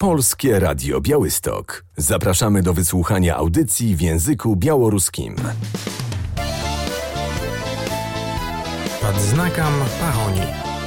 Polskie Radio Białystok. Zapraszamy do wysłuchania audycji w języku białoruskim. Pod znakiem Pahoni.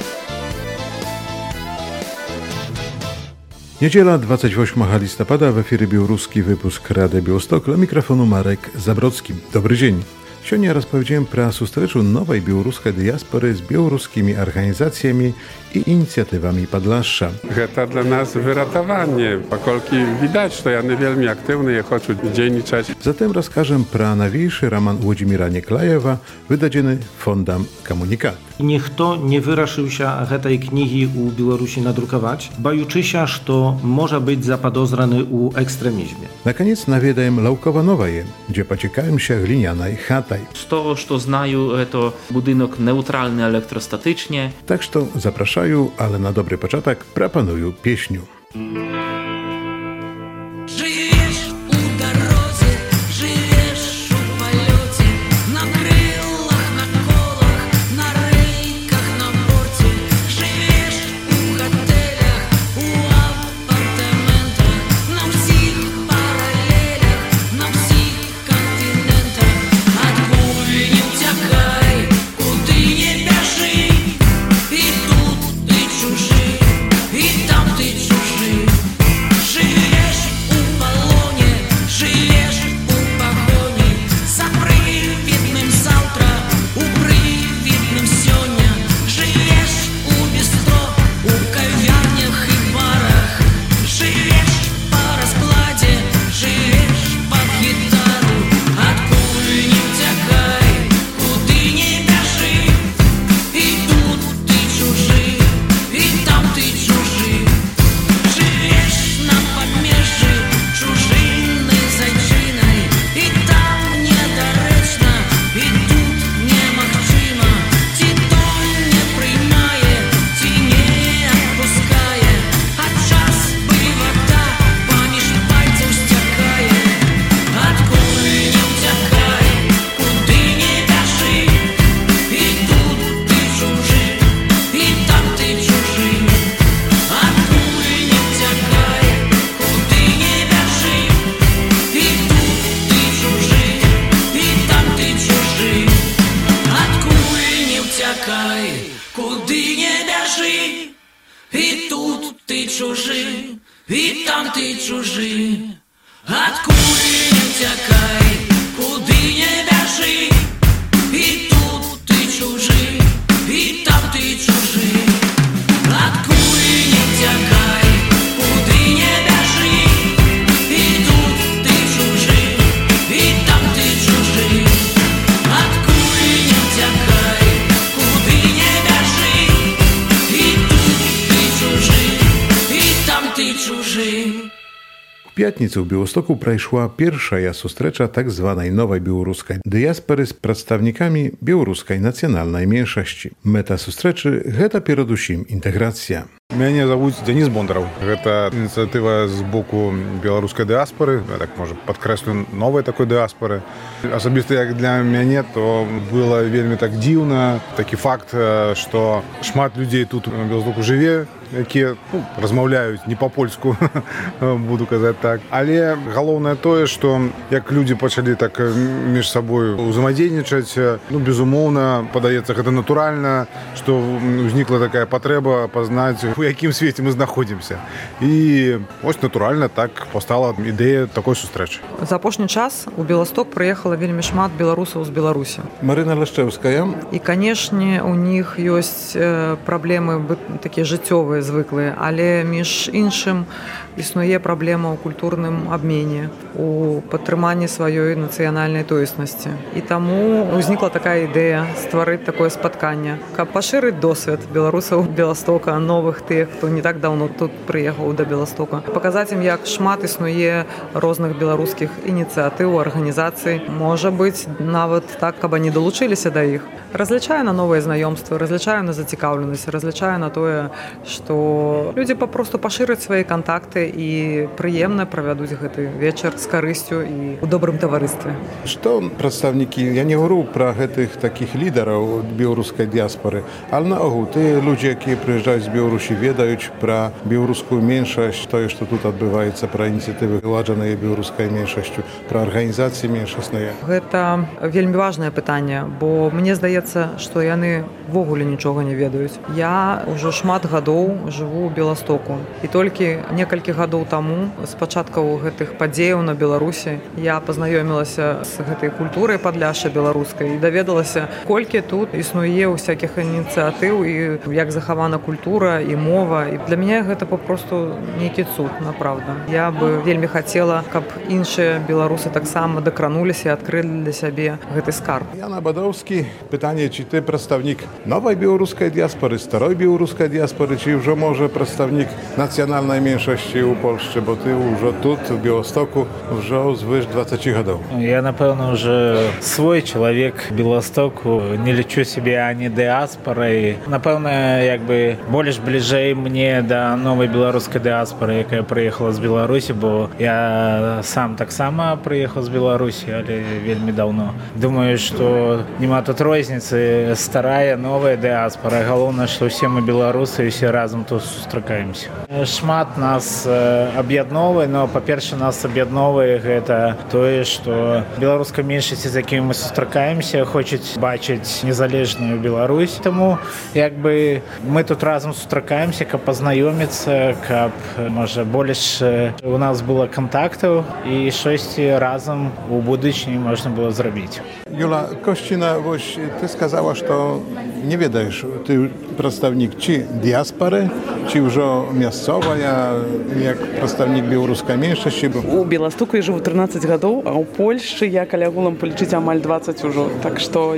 Niedziela 28 listopada, w efirze białoruski wypusk Rady Białystok, dla mikrofonu Marek Zabrocki. Dobry dzień. Сегодня распавядзем пра сустрэчу новай беларускай дыяспоры з беларускімі арганізацыямі і ініцыятывамі Падлашша. Гэта для нас выратаванне, паколькі відаць, што яны вельмі актыўныя, хочуць дзейнічаць. Затым раскажам пра навейшы роман Владзіміра Неклаева, выдадзены фондам «Камунікат». Ніхто не вырашыўся гэтай кнігі ў Беларусі надрукаваць, баючыся, што можа быць заподозраны ў экстрэмізме. Наконец наведаем Лаўкова-Новае, дзе пацікаемся глінянай хатай. Z того, що знаю, to budynek neutralny elektrostatycznie. Tak, że zapraszają, ale na dobry początek proponuję pieśniu. W пятніцу ў Białymstoku прайшла першая сустрэча так званай новай беларускай дыяспоры з прадстаўнікамі беларускай нацыянальнай меншасці. Мэта сустрэчы – гэта перадусім інтэграцыя. Мяне завуць Дзяніс Бондараў. Гэта ініцыятыва з боку беларускай дыяспоры, я так можа падкрэслю, новай такой дыяспоры. Асабіста як для мяне, то было вельмі так дзіўна такі факт, што шмат людзей тут у Białymstoku жыве, якія размаўляюць не па-польску, буду казаць так. Але галоўнае тое, што як людзі пачалі так між сабой узаемадзейнічаць, безумоўна, падаецца гэта натуральна, што ўзнікла такая патрэба пазнаць, у якім свеце мы знаходзімся. І ось натуральна так паўстала ідэя такой сустрэчы. За апошні час у Białystok прыехала вельмі шмат беларусаў з Беларусі. Марына Лашчэўская. І, канешне, у них ёсць праблемы такія жыццёвыя, звыклыя, але між іншым існуе праблема ў культурным абмене, у падтрыманні сваёй нацыянальнай тоеснасці. І таму ўзнікла такая ідэя стварыць такое спатканне, каб пашырыць досвед беларусаў Białystoka, новых тых, хто не так даўно тут прыехаў да Białystoka. Паказаць ім, як шмат існуе розных беларускіх ініцыятыў, арганізацый. Можа быць, нават так, каб они далучыліся да іх. Разлічаю на новыя знаёмствы, разлічаю на зацікаўленасць, разлічаю на тое, што людзі папросту пашыраць свае кантакты і прыемна правядуць гэты вечар з карысцю і ў добрым таварыстве. Што прадстаўнікі, я не говорю пра гэтых такіх лідараў беларускай дыяспоры, але наогул тыя людзі, якія прыязджаюць з Беларусі ведаюць пра беларускую меншасць, тое, што тут адбываецца, пра ініцыятывы ладжаныя беларускай меншасцю, пра арганізацыі меншасныя? Гэта вельмі важнае пытанне, бо мне здаецца, што яны ввогуле нічога не ведаюць. Я ўжо шмат гадоў жыву ў Беластоку. І толькі некалькі гадоў таму, з пачаткаў гэтых падзеяў на Беларусі, я пазнаёмілася з гэтай культурай Падляшша беларускай і даведалася, колькі тут існуе ўсякіх ініцыятыў і як захавана культура і мова. І для мяне гэта папросту нейкі цуд, направда. Я бы вельмі хацела, каб іншыя беларусы таксама дакрануліся і адкрылі для сябе гэты скарб. Яна Бадоўскі, пытанне, ці ты прадстаўнік новай беларускай дыяспоры, старой беларускай дыяспоры, ці ўжо, можа, прадстаўнік нацыянальнай меншасці ў Польшчы, бо ты ўжо тут, у Беластоку, ўжо звыш 20 гадоў. Я, напэўна, уже свой чалавек Беластоку, не лічу сябе ані дыаспорай. Напэўна, як бы больш бліжэй мне да новай беларускай дыаспоры, якая прыехала з Беларусі, бо я сам таксама прыехаў з Беларусі, але вельмі даўно. Думаю, што няма тут розніцы, старая, новая дыаспора. Галоўнае, што ўсе мы беларусы і ўсе разам тут сустракаемся. Шмат нас аб'ядноўвае, но, па-перше, нас аб'ядноўвае гэта тое, што беларуская меншасць, з якімі мы сустракаемся, хочуць бачыць незалежную Беларусь. Таму, як бы, мы тут разам сустракаемся, каб пазнаёміцца, каб, можа, больш у нас было контактаў і штосьці разам у будучыні можна было зрабіць. Юла Косціна, вось ты сказала, што не ведаеш, ты прадстаўнік ці дыяспоры, ці ўжо мясцовая, як прадстаўнік беларускай меншасці? У Беластоку я жыву 13 гадоў, а ў Польшчы я каля гулам палічыць амаль 20 ужо. Так што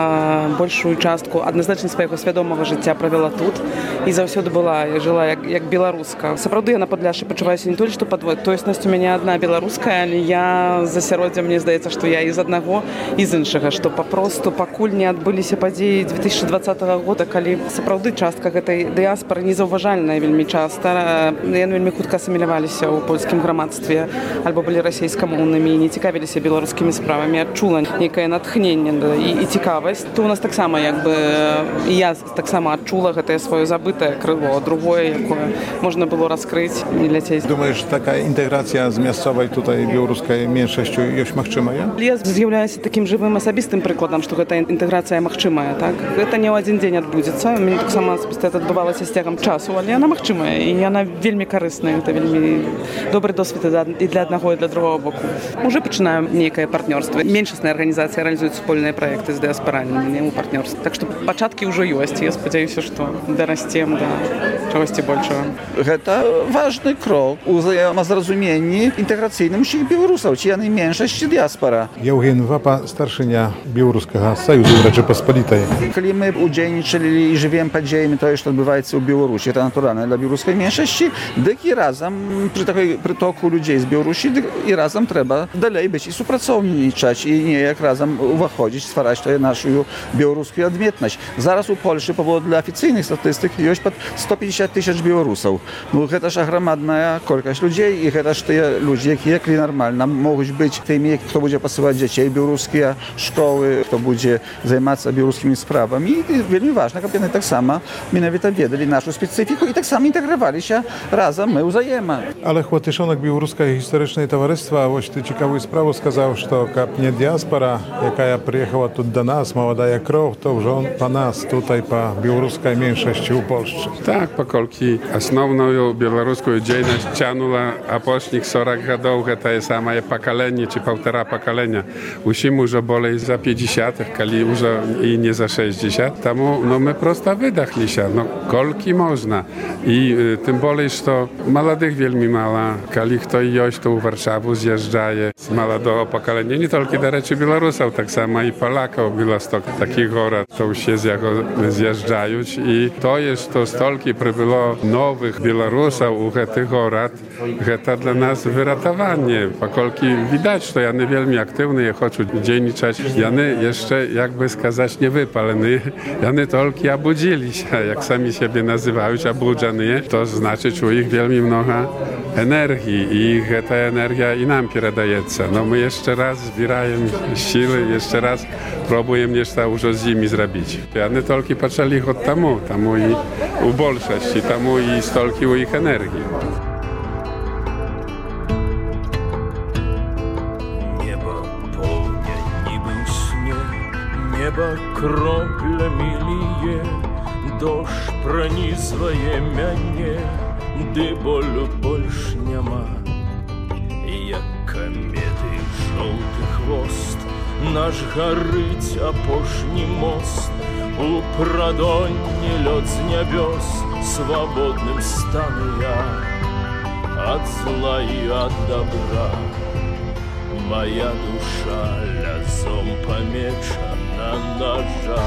я большую частку адназначна свайго свядомага жыцця правяла тут і заўсёды была, я жыла як беларуска. Сапраўды я на Падляшшы пачуваюся не толькі што падвод, тоеснасць у мяне адна беларуская, але я з асяроддзя, мне здаецца, што я і з аднаго, і з іншага, што папросту пакуль не адбыліся падзеі 2020 года, калі сапраўды частка гэтай дыяспоры незаўважальная вельмі часта. Яны вельмі хутка асіміляваліся ў польскім грамадстве альбо былі расейскамоўнымі і не цікавіліся беларускімі справамі, адчула нейкае натхненне і цікавасць. То у нас таксама, як бы, і я таксама адчула гэтае сваё забытае крыло, другое, якое можна было раскрыць, не ляцець. Думаеш, такая інтэграцыя з мясцовай тутай беларускай меншасцю ёсць магчымая? Я з'яўляюся такім жывым асабістым прыкладам, што гэтая інтэграцыя магчымая, так? Гэта не ў адзін дзень адбудзецца. У мяне таксама асабіста это адбывалася з цягам часу, але яна магчымая і яна вельмі карысная. Гэта вельмі добры досвед і для аднаго, і для другого боку. Уже пачынаем нейкае партнёрства. Меншасныя арганізацыі рэалізуюць супольныя праекты з дыаспаранымі ў партнёрстве. Так што пачаткі ўжо ёсць. Я спадзяюся, што дарасцем да чагосьці большага. Гэта важны крок у ўзаемазразуменні інтэграцыйным усіх беларусаў, ці яны меншасць, ці дыаспара. Еўген Вапа, старшыня Беларускага саюзу Рэчапаспалітай. Калі мы удзельнічалі і жывем падзеямі тое, што адбываецца ў Беларусі, это натуральна для беларускай меншасці, дык і разам пры такой прытоку людзей з Беларусі і разам трэба далей быць і супрацоўнічаць і неяк разам уваходзіць, ствараць тое нашу беларускую адметнасць. Зараз у Польшчы паводле афіцыйных статыстык ёсць пад 150 000 беларусаў. Ну гэта ж аграмадная колькасць людзей і гэта ж тыя людзі, якія калі нармальна могуць быць тымі, хто будзе пасылаць дзяцей беларускія школы, хто будзе займацца беларускімі справамі. І вельмі важна, каб яны таксама менавіта ведалі нашу спецыфіку і таксама інтэграваліся разам мы ўзаема. Але хватышонак беларускай гістарычнай таварыства, вось ты цікавую справу сказаў, што каб не дыаспора, якая прыехала тут да нас, маладая кроў, то ўжо па нас, тутай па беларускай меншасці ў Польшчы. Так, паколькі асноўную беларускую дзейнасць цянула апошніх 40 гадоў гэтае самае пакаленне ці паўтара пакалення. Усім ужо болей за 50, калі ўжо і не за 60. Таму мы проста выдахліся, колькі можна. І тым болей, што маладых вельмі мала. Калі хто ёсць, то ў Варшаву з'язджае з маладого пакалення. Не толькі, дарэчы, беларусаў, таксама і палакаў. Беласток такі горад, то ўсе з яго з'язджаюць. І тое, што столькі прыбыло новых беларусаў у гэты горад, гэта для нас выратаванне. Паколькі відаць, што яны вельмі актыўныя, хочуць дзейнічаць сказать, яny jeszcze, jakby сказать, nie wypaleni, яны только obudzili się, jak sami siebie nazywają, obudzeni, to znaczy, u ich wielmi mnogo energii i ta energia i nam передается. No my jeszcze raz zbieramy siły, jeszcze raz próbujemy nešto już z nimi zrobić. Яны только zaczęli od tamu i u большости, tamu i stolki u ich energii. Небо кроплями лije, дощ пронизывая мяне, ды болю больш няма. Як кометы желтый хвост, наш горыть апошний мост, у прадонне лед с небес, свободным стану я от зла и от добра. Моя душа лязом помечена ножа.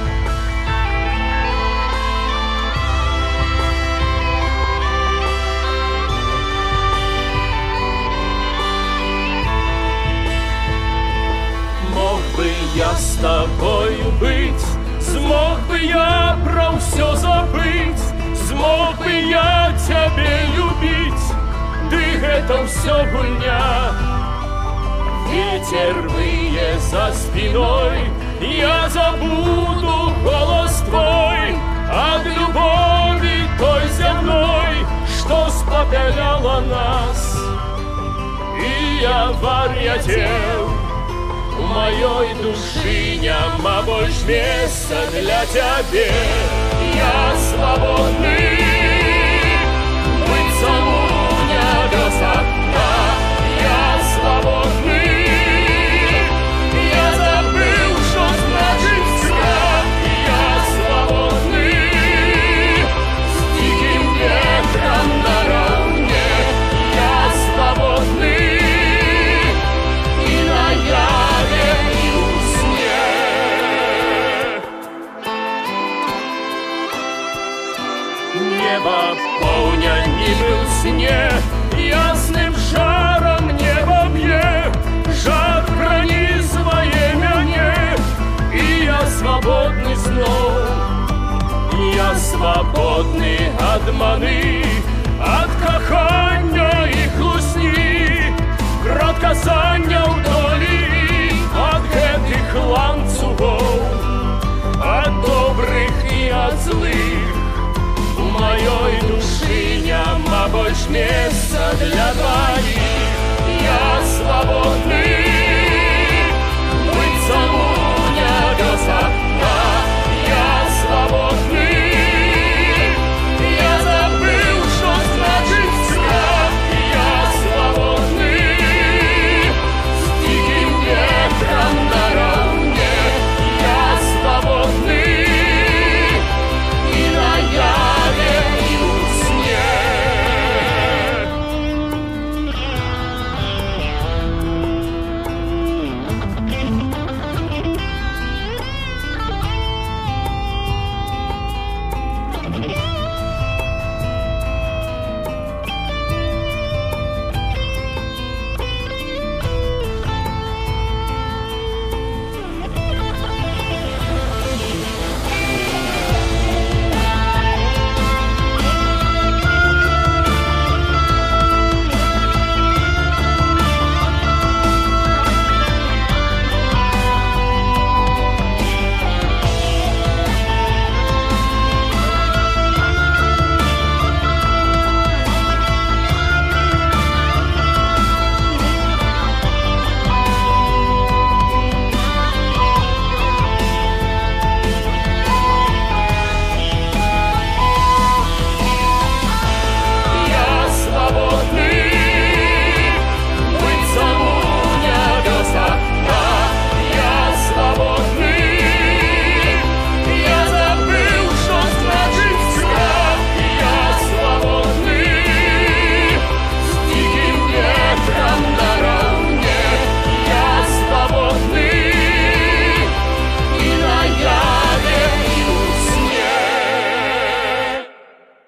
Мог бы я с тобою быть, смог бы я про все забыть, смог бы я тебя любить, да это все гульня. Ветер вые за спиной, я забуду голос твой от любови той земной, что спопеляла нас. И я варьятел, у моей души нема больше места для тебя. Я свободный, быть саму небес окна. Я свободный. Полня ніби в сне, ясным шаром небо б'є, жар пронизыває мене, і я свободний знов, я свободний от мани, от кохання і хлусні, від казання в долі, от гэтых ланцюгов, от добрых і от злих. У моей души нема больше места для двоих. Я свободный, быть саму небес окна. Я свободный, я забыл, что значит страх. Я свободный, с диким ветром наравне. Я свободный, и на яве.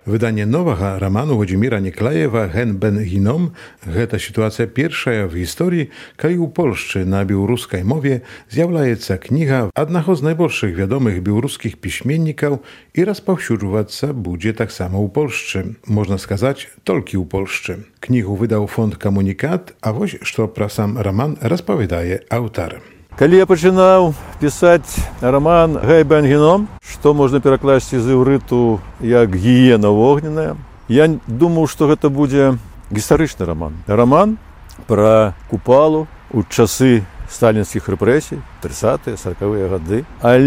Wydanie nowego romanu Włodzimira Nieklajewa Hen ben Hinom to sytuacja pierwsza w historii, kiedy u Polszczy na białoruskiej mowie zjawlaється kniha jednego z najbardziej wiadomych białoruskich piśmienników i rozpowsюджуватися będzie tak samo u Polszczy. Można skazać, tylko u Polszczy. Knihu wydał Fond Komunikat, a woś, co про sam roman rozpowiadaje autor. Когда я начинал писать роман «Гей бен Геном», что можно перекласть из ивриту как «гиена огненная», я думал, что это будет историчный роман. Роман про Купалу у часы сталинских репрессий, 30-е, 40-е годы.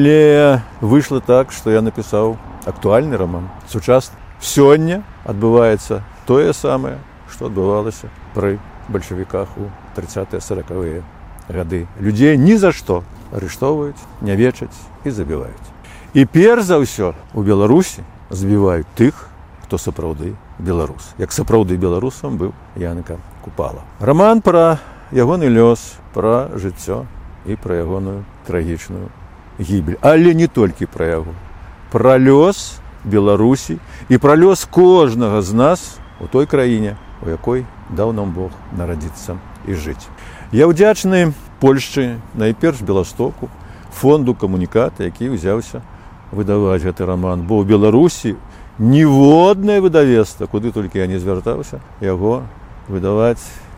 Але вышло так, что я написал актуальный роман, сучасный. Сегодня отбывается то самое, что отбывалось при большевиках у 30-е, 40-е годы. Людей ни за что арыштовывают, нявечаць и забивают. И перш за ўсё у Беларусі забивают тых, хто сапраўды беларус. Як сапраўды беларусам быў Янка Купала. Роман про ягоны лёс, про жыццё і про ягоную трагічную гібель. Але не толькі про яго. Про лёс Беларусі і про лёс кожнага з нас у той краіне, у якой даў нам Бог нарадзіцца і жыць. Я ўдзячны Польшчы, найперш Беластоку, фонду Камуніката, які ўзяўся выдаваць гэты роман. Бо ў Беларусі ніводнае выдавецтва, куды толькі я не звяртаўся, яго выдаваць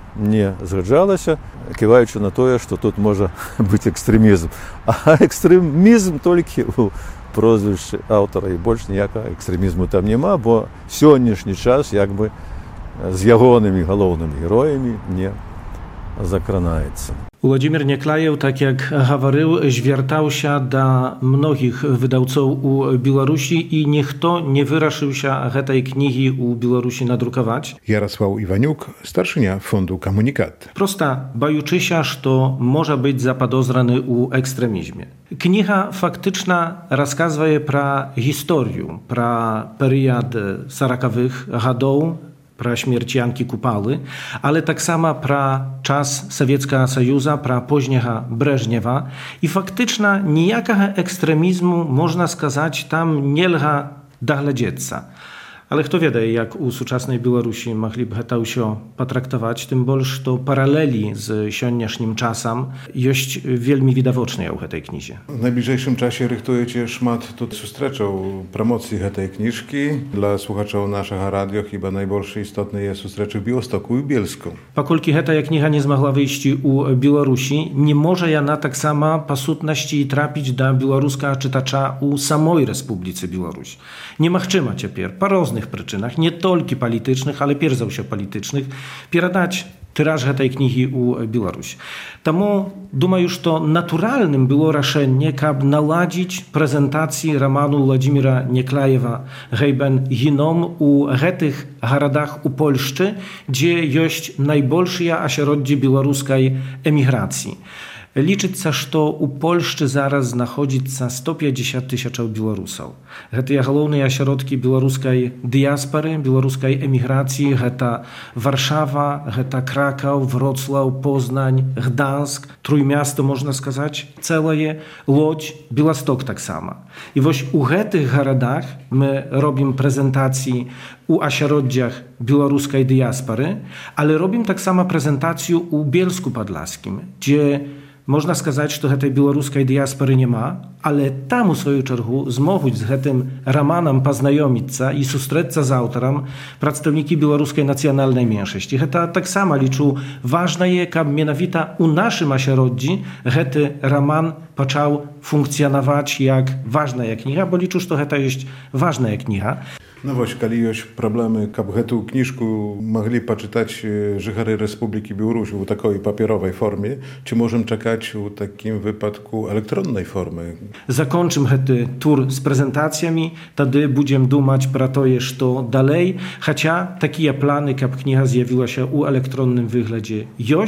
не згаджалася, ківаючы на тое, што тут можа быць экстрэмізм. А экстрэмізм толькі ў прозвішчы аўтара, і больш ніякага экстрэмізму там няма, бо сённяшні час як бы з ягонымі галоўнымі героямі не zakranaється. Włodzimir Nieklajew, tak jak говорил, звертał się do mnogich wydawców u Białorusi i ніхто nie wyraszył się tej księgi u Białorusi nadrukować. Jarosław Iwaniuk, starszynia Fondu Komunikat. Prosta bajuczy się, że może być zapodozrany u ekstremizmie. Kniha faktyczna rozkazuje pro historię, pro period 40-wych latów, про śmierć Janki Kupały, ale tak samo про czas Sowieckiego Sojuszu, про późnego Breżniewa i faktyczna nijakego ekstremizmu, można сказать, tam nie lga dogledzieться. Ale kto wie, jak u współczesnej Białorusi mogliby to się potraktować, tym больше, to paraleli z sioniasznym czasem jest wielmi widoczne u tej księgi. W najbliższym czasie rychtujecie szmat tu sustreczą promocji tej książki. Dla słuchaczy naszego radio chyba najbardziej istotne jest sustreczek w Białymstoku i Bielsku. Pokolki ta księga nie zmogła wyjść u Białorusi, nie może ona tak sama po sutności trafić do białoruskiego czytacza u samej Republice Białorusi. Nie machczyma ciepер po różnych przyczynach, nie tylko politycznych, ale pierw za wszystko politycznych, передać tyraż tej księgi u Białorusi. Тому, думаю, że naturalnym było решение, aby naładzić prezentację romanu Włodzimira Nieklajewa «Гей бен Геном» u tych городах u Polszczy, gdzie jest najbolsze ośrodki białoruskiej emigracji. Liczyć, że u Polszczy zaraz znajduje się 150 000 Białorusów. To główne ośrodki białoruskiej diaspory, białoruskiej emigracji, to Warszawa, to Kraków, Wrocław, Poznań, Gdańsk, Trójmiasto, można сказать, całe, Łódź, Białystok tak samo. I właśnie u tych городach my robimy prezentacje u ośrodkach białoruskiej diaspory, ale robimy tak samo prezentację u Bielsku Podlaskim, gdzie można сказать, że tej białoruskiej diaspory nie ma, ale tam u swoją czergu zmogły z tym romanem poznajomić się i sustrzec z autorem przedstawniki białoruskiej nacjonalnej mniejszości. To tak samo liczą ważne jest, aby mianowita u naszym ośrodku ten roman zaczął funkcjonować jak ważna kniha, bo liczą, że to jest ważna kniha. No właśnie, kiedy jest problemy, aby tę książkę mogli poczytać żychary Republiki Białorusi w takiej papierowej formie, czy możemy czekać w takim wypadku elektronnej formy? Zakończymy ten tur z prezentacjami, wtedy będziemy dumać pro to, co dalej, chociaż takie plany, aby kniha zjawiła się u elektronnym wyglądzie jest,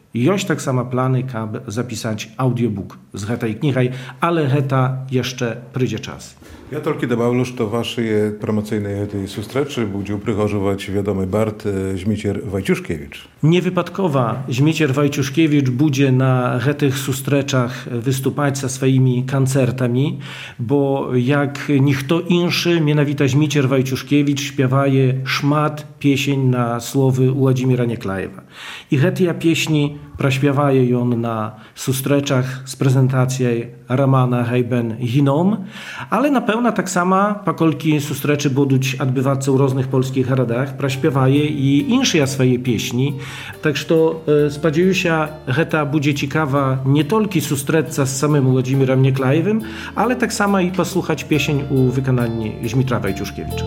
Joś tak samo plany, aby zapisać audiobook z tej knihy, ale heta jeszcze przyjdzie czas. Ja tylko добавлю, что ваши промоційні этой зустрічі буде пригожувати відомий бард Зміцер Вайчушкевич. Niewypadkowa Zmicier Wajciuszkiewicz będzie na tych susteczach wystupać ze swoimi koncertami, bo jak nikto inszy, mianowita Zmicier Wajciuszkiewicz śpiewaje szmat piesień na słowy Władimira Nieklajewa. I te pieśni praśpiewaje on na susteczach z prezentacją Romana Hejben Hinom, ale na pewno tak sama pakolki sustreczy buduć odbywać w różnych polskich radach, praśpiewaje i insze swoje pieśni. Tak że spodziewaję się, że ta będzie ciekawa nie tylko sustreca z samym Władimirem Nieklajewem, ale tak samo i posłuchać pieśń u wykonaniu Zmitra Wajciuszkiewicza.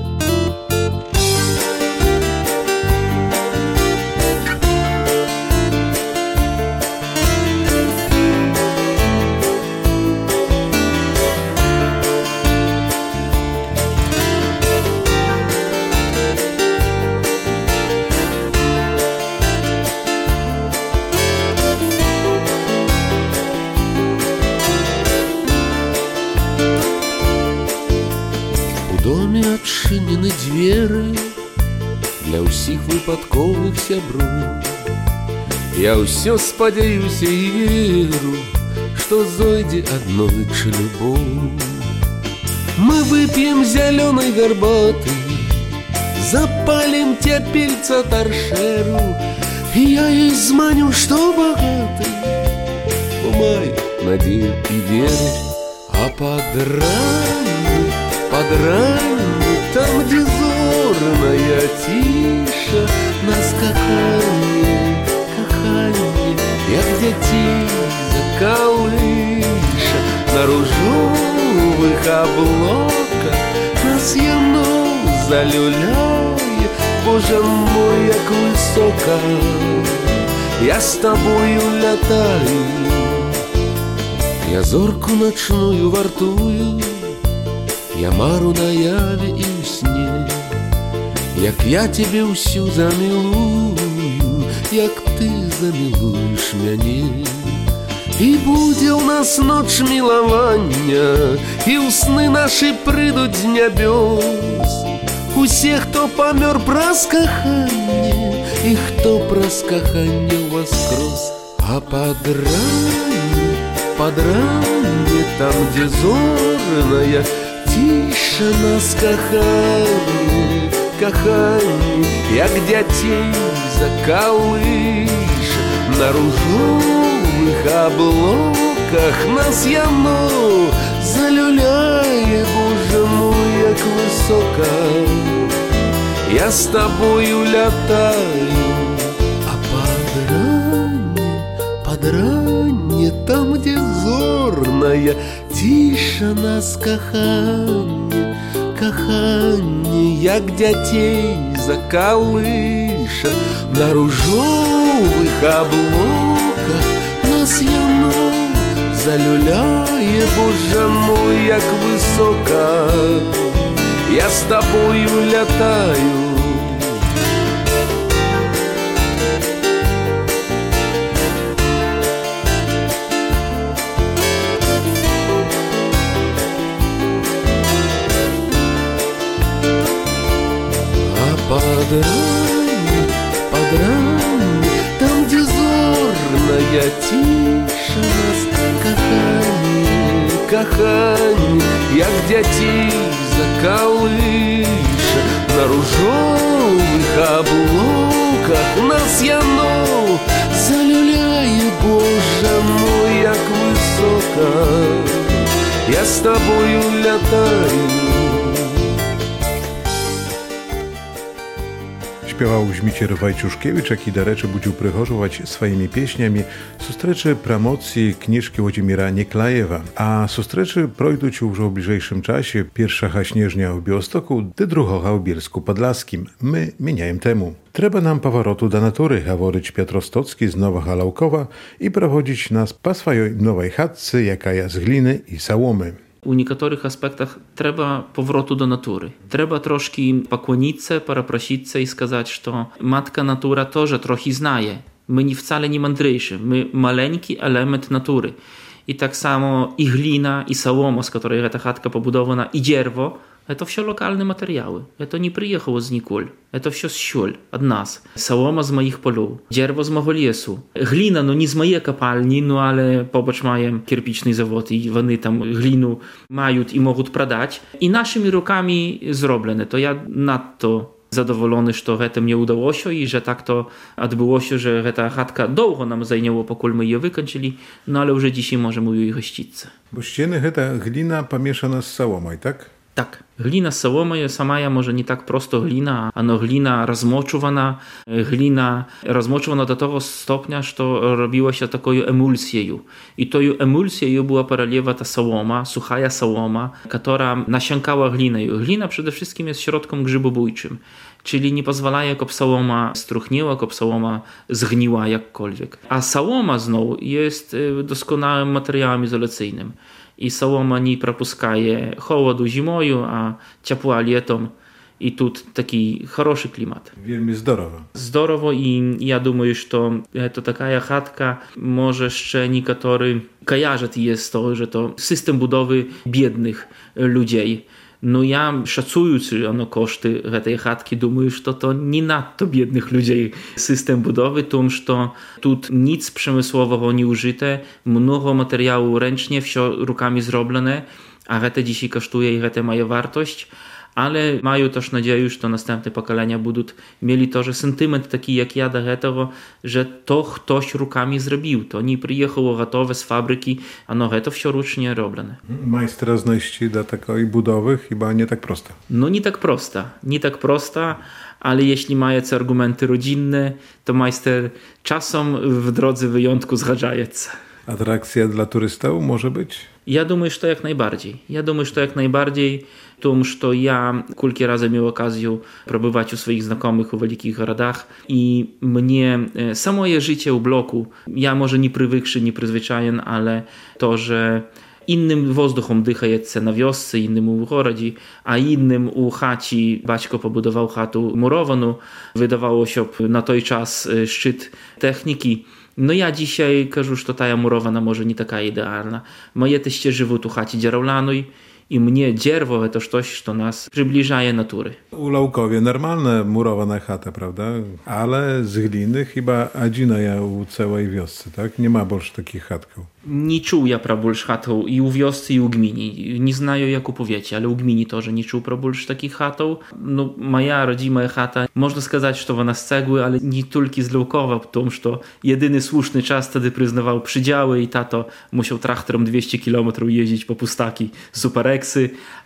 Адчынены дзверы для ўсіх выпадковых сяброў. Я ўсё спадзяюся і веру, што зойдзе аднойчы любоў. Мы вып'ем зялёнай гарбаты, запалім цяпельца таршэру, і я ёй зманю, што багаты, май надзею і веру. А под ранню, там, где зорная тиша, нас каханье, як дзяцей закалыша. На ружовых облаках нас яно залюляе. Боже мой, як высока я с тобою лятаю. Я зорку ночную вартую, я мару наяве і ў сне, як я тебе ўсю замілую, як ты замілуеш мяне. І будзе ў нас ноч мілавання, і ў сны нашы прыйдуць з нябёс усе, хто памёр праз каханне, і хто праз каханне ўваскрос. А под ранне, там, где зорная тиша, нас каханье, як дзяцей закалыша. На ружовых облаках нас яно залюляе. Боже мой, як высока я с тобою лятаю. А под ранне, там, где зорная тиша, нас каханье, як дзяцей закалыша. На ружовых облаках нас яно залюляе. Боже мой, як высока я с тобою лятаю. Под ранню, там, где зорная тиша, нас каханье, як дзяцей закалыша. На ружовых облаках нас яно залюляе. Боже мой, як высока я с тобою лятаю. Śpiewał Zmicier Wajciuszkiewicz, jaki do rzeczy budził prygorzować swoimi pieśniami sustreczy promocji kniżki Władimira Nieklajewa. A sustreczy projdą już w bliżejszym czasie. Pierwsza śnieżnia w Białymstoku, druga w Bielsku Podlaskim. My mieniajem temu. Trzeba nam powrotu do natury, говорить Piotr Ostocki z Nowa Laukowa i prowadzić nas po swojej nowej chatce, jaka jest z gliny i sałomy. У некаторых аспектах трэба павроту да натуры. Трэба трошкі паклоніцца, парапрасіцца і сказаць, што матка натура тоже трохі знае. My nie wcale nie mądrzejsi. My maleńki element natury. I tak samo i glina, i sałoma, z której ta chatka pobudowana, i dzierwo, to wszystko lokalne materiały. To nie przyjechało znikąd. To wszystko z siul, od nas. Sałoma z moich polów, dzierwo z mojego lesu. Glina, no nie z mojej kopalni, no ale pobacz mają kierpiczny zawód i oni tam glinu mają i mogą sprzedać. I naszymi rukami zrobione. To ja nadto zadowolony, że to mnie udało się i że tak to odbyło się, że ta chatka długo nam zajęło, pokój my je wykończyli, no ale już dzisiaj możemy jej gościć. Bo ścieny ta glina pomieszana z sałomą, tak? Tak. Glina z sałomą sama może nie tak prosto glina, ano glina rozmoczowana do tego stopnia, że robiło się taką emulsję. I tą emulsją była paraliewa ta sałoma, sucha sałoma, która nasiąkała glinę. Glina przede wszystkim jest środkiem grzybobójczym, czyli nie pozwala, jak sałoma struchniła, jak sałoma zgniła jakkolwiek. A sałoma znowu jest doskonałym materiałem izolacyjnym. I sałoma nie propuskaje chłodu zimą, a ciepła latem. I tu taki хороший klimat. Wielmi zdorowo. Zdorowo i ja думаю, że to taka chatka, może jeszcze niektórzy kojarzą jest to, że to system budowy biednych ludzi. No ja szacując koszty tej chatki, думаю, że to nie nadto biednych ludzi system budowy, że tu nic przemysłowego nie użyte, mnogo materiału ręcznie, wszystko rukami zrobione, a to dzisiaj kosztuje i to ma wartość. Ale mają też nadzieję, że następne pokolenia będą mieli to, że sentyment taki jak ja do tego, że to ktoś rukami zrobił. To nie przyjechało gotowe z fabryki, a to wszystko ręcznie robione. Majstra znajść do takiej budowy chyba nie tak prosta. No nie tak prosta, ale jeśli mają argumenty rodzinne, to majster czasem w drodze wyjątku zgadzaje. Atrakcja dla turystów może być? Ja думаю, że to jak najbardziej. Тому що я кілька разів мав okazję пробувати у своїх знайомих у великих городах, і мені самое życie u bloku, ja może nie привикший, nie przyzwyczajony, ale to, że innym воздухом дихається na wiosce, innym u gorodzie, a innym u chaci. Baćko pobudował chatу murowanu, wydawało się na той czas szczyt techniki. No ja dzisiaj кажу, że ta murowana może nie taka idealna. Moje teście żywą tu chaci dzierolanej i mnie dzierwo to coś, co nas przybliżaje natury. U Laukowie normalna murowana chata, prawda? Ale z gliny chyba adzina ja u całej wiosce, tak? Nie ma больше takich chatków. Nie czuł ja про больше chatów i u wiosce, i u gmini. Nie znają jak u powiecie, ale u gmini też nie czuł про больше takich chatów. No, moja rodzima chata, można сказать, że ona z cegły, ale nie tylko z Laukowa, потому что jedyny słuszny czas wtedy przyznawał przydziały i tato musiał traktorem 200 km jeździć po pustaki supereksy,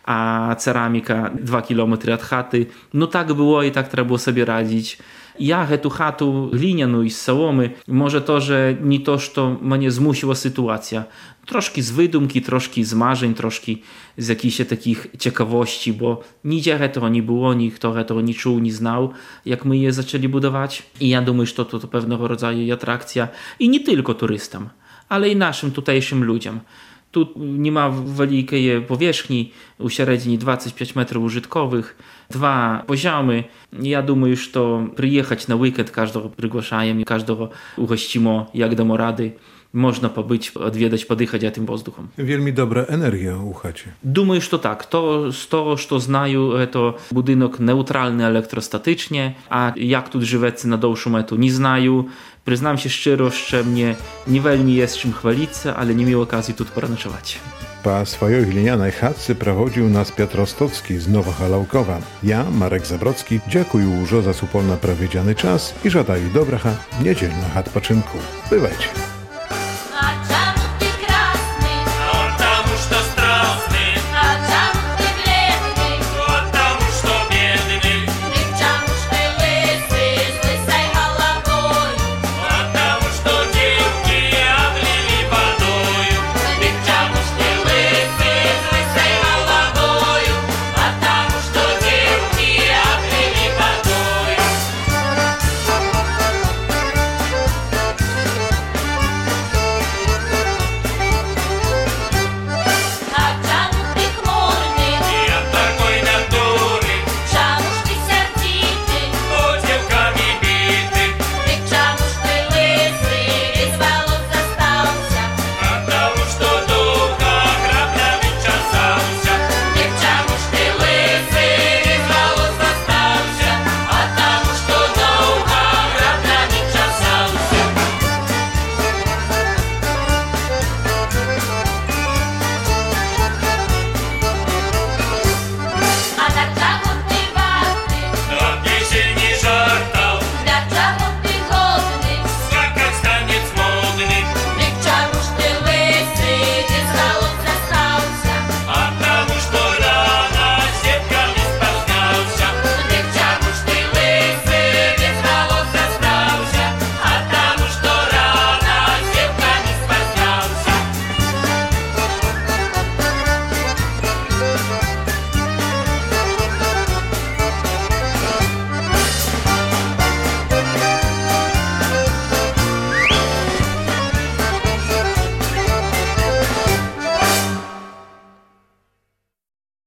a ceramika 2 km od chaty. No tak było i tak trzeba było sobie radzić. Ja tę chatę glinianą i z sałomy, może to, że nie to, że mnie zmusiła sytuacja. Troszkę z wydumki, troszkę z marzeń, troszkę z jakichś takich ciekawości, bo nigdzie tego nie było, nikt tego nie czuł, nie znał, jak my je zaczęli budować. I ja думаю, że to pewnego rodzaju atrakcja i nie tylko turystom, ale i naszym tutejszym ludziom. Tu nie ma wielkiej powierzchni, u średniej 25 metrów użytkowych, 2 poziomy. Ja думаю, że to przyjechać na weekend, każdego przygłaszamy i każdego ugościmy, jak damy rady. Można pobyć, odwiedzać, podychać tym wozdухом. Wielmi dobra energia u chacie. Думаю, że tak. To z tego, co znają, to budynek neutralny elektrostatycznie, a jak tu żywecy na dłuższą metę nie znają. Przyznam się szczerze, że mnie nie veľmi jest czym chwalić, ale nie miał okazji tu poranocować. Po swojej glinianej chatce prowadził nas Piotr Ostocki z Nowa Laukowa. Ja, Marek Zabrocki, dziękuję już za supolna prawiedziany czas i żadaję dobracha niedzielna chat poczynku. Bywajcie.